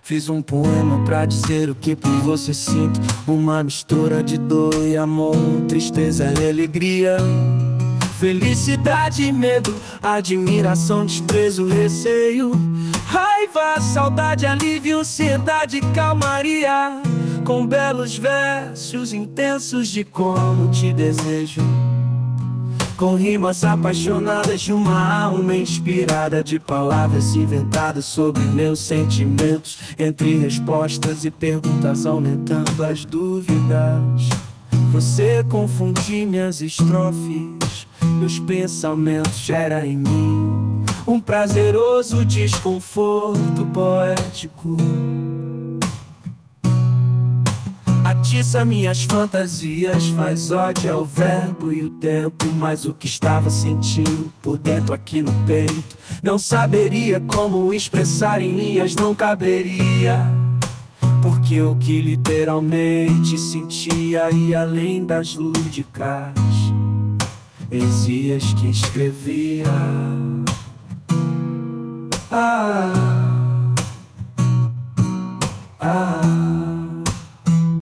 Fiz um poema pra dizer o que por você sinto. Uma mistura de dor e amor, tristeza e alegria, felicidade e medo, admiração, desprezo, receio, raiva, saudade, alívio, ansiedade, calmaria. Com belos versos intensos de como te desejo, com rimas apaixonadas de uma alma inspirada, de palavras inventadas sobre meus sentimentos, entre respostas e perguntas aumentando as dúvidas. Você confunde minhas estrofes, meus pensamentos gera em mim um prazeroso desconforto poético. Atiça minhas fantasias, faz ódio ao verbo e o tempo. Mas o que estava sentindo por dentro aqui no peito, não saberia como expressar em linhas, não caberia. Porque o que literalmente sentia ia além das lúdicas poesias que escrevia.